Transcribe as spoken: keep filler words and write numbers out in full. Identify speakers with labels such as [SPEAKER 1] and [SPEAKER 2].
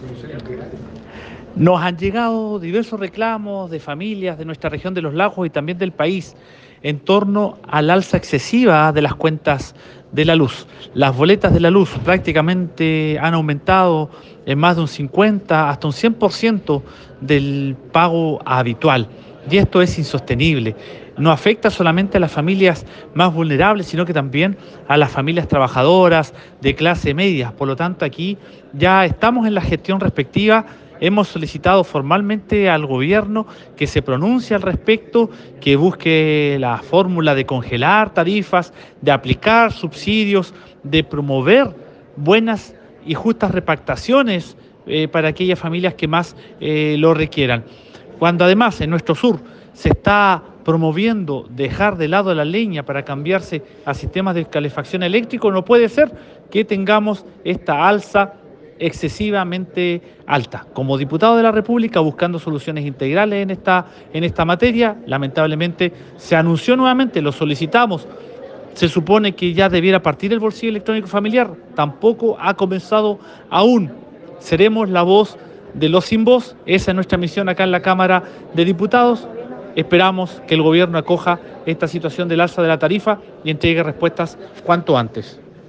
[SPEAKER 1] Nos han llegado diversos reclamos de familias de nuestra región de los lagos y también del país en torno al alza excesiva de las cuentas de la luz. Las boletas de la luz prácticamente han aumentado en más de un cincuenta hasta un cien por ciento del pago habitual. Y esto es insostenible. No afecta solamente a las familias más vulnerables, sino que también a las familias trabajadoras de clase media. Por lo tanto, aquí ya estamos en la gestión respectiva. Hemos solicitado formalmente al gobierno que se pronuncie al respecto, que busque la fórmula de congelar tarifas, de aplicar subsidios, de promover buenas y justas repactaciones eh, para aquellas familias que más eh, lo requieran. Cuando además en nuestro sur se está promoviendo dejar de lado la leña para cambiarse a sistemas de calefacción eléctrico, no puede ser que tengamos esta alza excesivamente alta. Como diputado de la República, buscando soluciones integrales en esta, en esta materia, lamentablemente se anunció nuevamente, lo solicitamos, se supone que ya debiera partir el bolsillo electrónico familiar, tampoco ha comenzado aún. Seremos la voz de los sin voz, esa es nuestra misión acá en la Cámara de Diputados. Esperamos que el gobierno acoja esta situación del alza de la tarifa y entregue respuestas cuanto antes.